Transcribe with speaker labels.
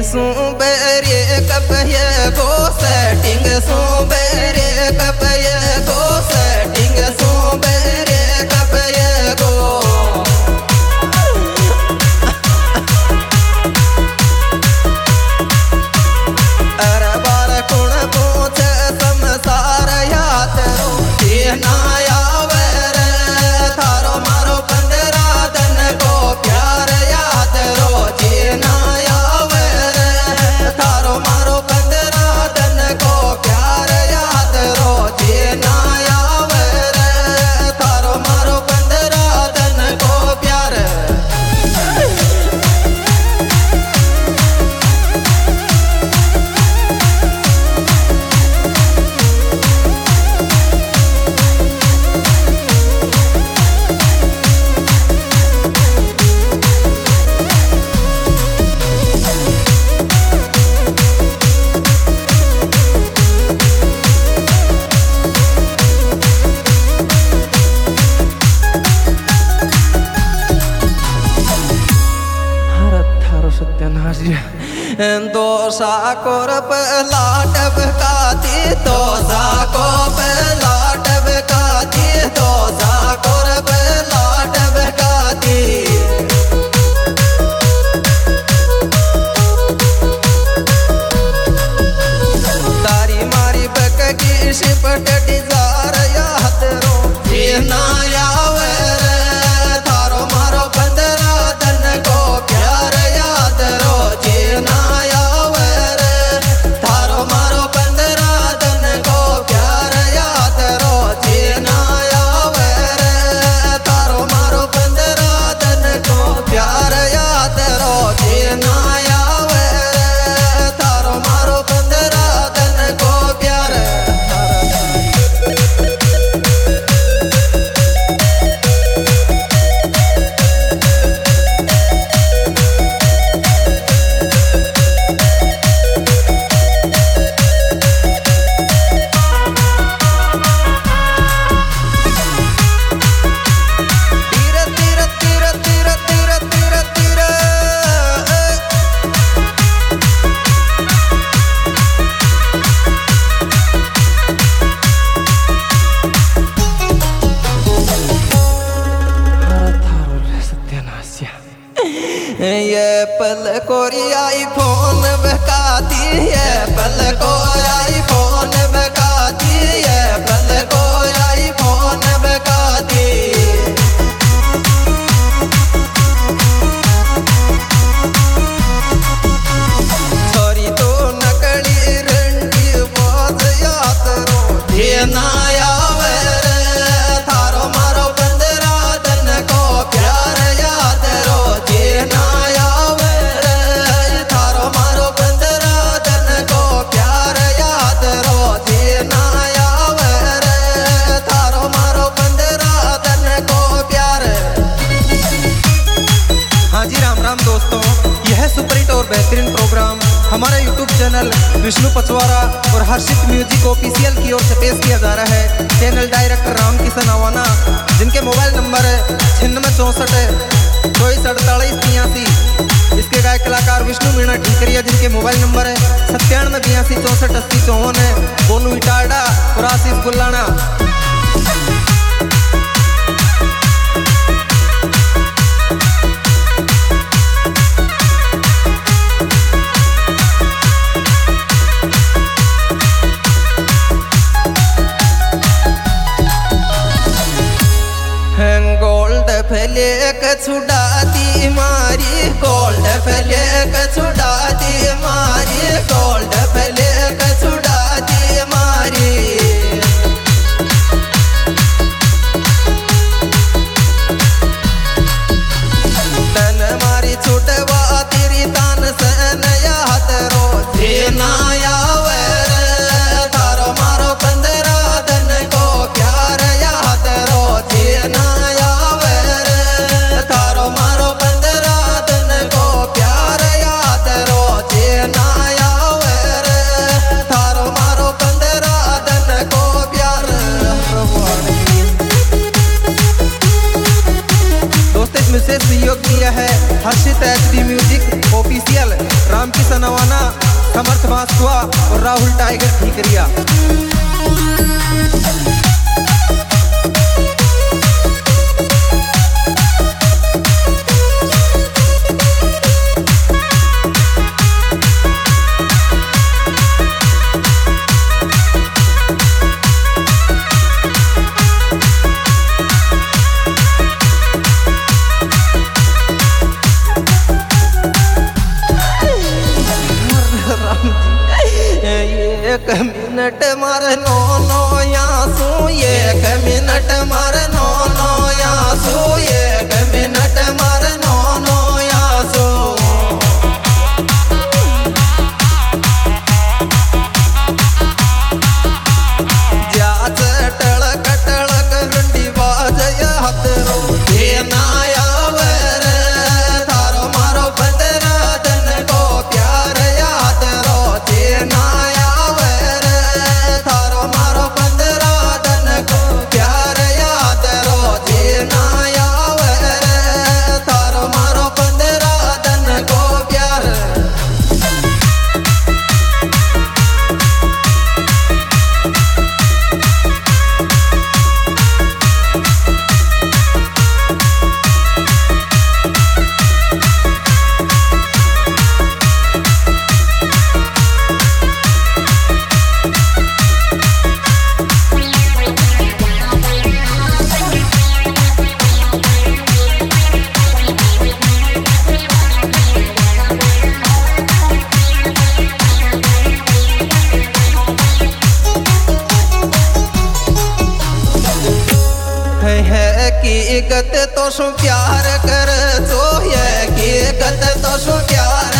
Speaker 1: सु बेरे कपये गो सेटिंग सु बेरे कपये गो सेटिंग सु बेरे कपये गो अरे बार कुण पूछे समसार याद रो ये ना आवे रे थारो मारो 15 दिन को प्यार याद रो ये ना आवे रे थारो मारो 15 दिन को प्यार याद रो ये ना आवे रे थारो मारो 15 दिन को प्यार दोसा को लाट बकाती दोसा को लाट बकाती दोसा को लाट बकाती तारी मारी बक की शिपट डिजार याद रो ये ना आवे रे थारो मारो 15 दिन को प्यार याद रो ये ना आवे रे थारो मारो 15 दिन को प्यार याद रो ये ना आवे रे थारो मारो 15 दिन को प्यार याद रो ये ना आवे रे थारो मारो 15 दिन को प्यार ये पल कोरी आईफोन बकाती है पल को आईफोन बकाती है पल को आईफोन बकाती छोरी तो नकली रंडी बाज याद रो ये ना आवे रे थारो मारो 15 दिन को प्यार याद रो ये ना आवे रे थारो मारो 15 दिन को प्यार याद रो ये ना आवे रे थारो मारो 15 दिन को प्यार। हाँ जी राम राम दोस्तों, यह सुपरहिट और बेहतरीन प्रोग्राम हमारे YouTube चैनल विष्णु पचवारा और हर्षित म्यूजिक ऑफिशियल की ओर से पेश किया जा रहा है। चैनल डायरेक्टर रामकिशन आवाना, जिनके मोबाइल नंबर है 9664244883। इसके गायक कलाकार विष्णु मीणा ठीकरिया, जिनके मोबाइल नंबर है 9782648054 है। बोनू इटारडा और आशीष गुल्लाना। गोल्ड फ्लेक छुड़ाती मारी गोल्ड फ्लेक छुड़ाती मारी गोल्ड फ्लेक छुड़ाती मारी तन मारी छुटवा तेरी तान सन याद रो ये ना आवे रे थारो मारो 15 दिन को प्यार याद रो ये ना आवे रे थारो मारो 15 दिन को प्यार याद रो ये ना आवे रे थारो मारो राहुल टाइगर ठीकरिया। एक मिनट मार नो नो यासू, एक मिनट मार नो नो यासू, एक मिनट मार नो नो यासू। जाच टळक टळक घंटी वाजय हातरो ये नायावर थारो मारो बंदरा दन को प्यार याद रो जे नाया की गत तो सु प्यार कर जो ये की गत तो सु प्यार